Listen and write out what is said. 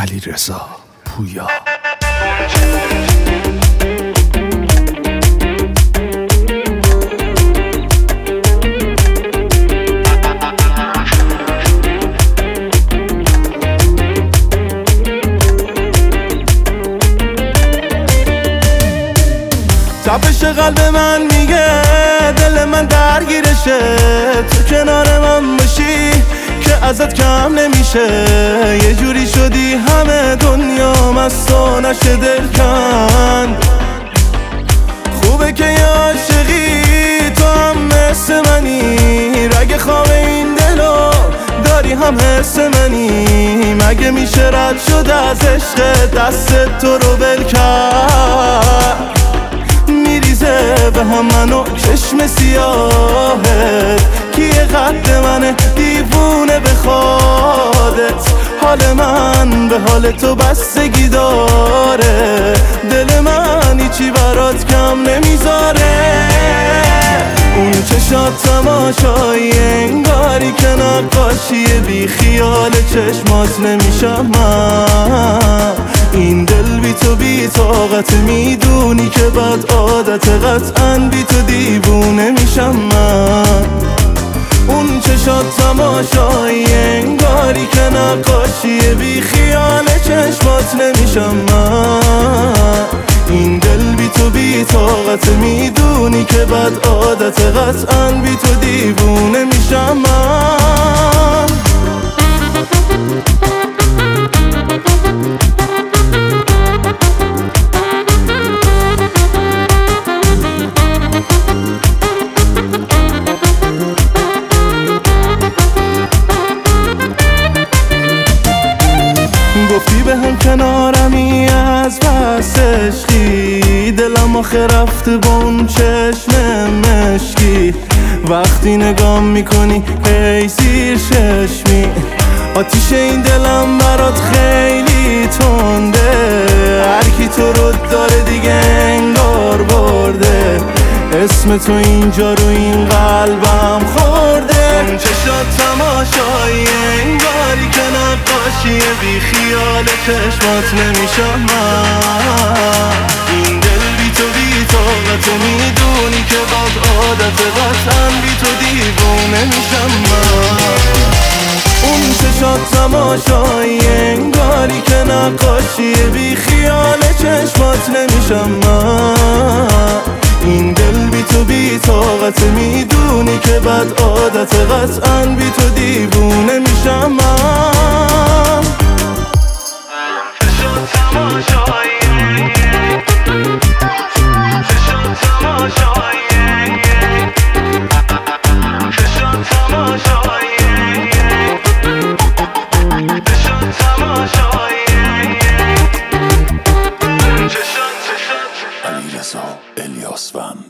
علیرضا پویا. تپش قلب من میگه دل من درگیرشه، تو کنار من باشی که ازت کم نمیشه. یه جوری شدی همه دنیا مستو نشه دل کن. خوبه که یه عاشقی تو هم مثل منی، رگ خواب این دلو داری هم حس منی. مگه میشه رد شد از عشق دست تو رو ول کرد؟ میریزه به هم منو چشم سیاهت، کیه قد منه دیوونه بخوادت. حال من به حال تو بستگی داره، دل من هیچی برات کم نمیذاره. اون چشات تماشایی انگاری که نقاشی، بی خیال چشمات نمیشم من. این دل بی تو بی طاقت، میدونی که بد عادت، قطعاً بی تو دیوونه میشم من. اون چشات تماشایی انگاری که نقاشی، بی خیال چشمات نمیشم من. این دل بی تو بی طاقت، میدونی که بد عادت، قطعاً بی تو دیوونه میشم من. گفتی به هم کنارمی از پس عشقی، دلم آخه رفته با اون چشم مشکی. وقتی نگام میکنی هی زیر چشمی، آتیش این دلم برات خیلی تنده. هرکی تو رو داره دیگه انگار برده، اسم تو اینجا رو این قلبم خورده. اون چشات تماشایی انگاری که نقاشی، بی خیال چشمات نمیشم من. این دل بی تو بی طاقت، میدونی که بد عادت، قطعاً بی تو دیوونه میشم من. اون چشات تماشایی انگاری که نقاشی، بی خیال چشمات نمیشم من. این دل بی تو بی طاقت، میدونی که بد عادت، قطعاً بی تو دیوونه میشم من. چشات تماشایی، چشات تماشایی، چشات تماشایی، چشات تماشایی، علیرضا الیاسفند.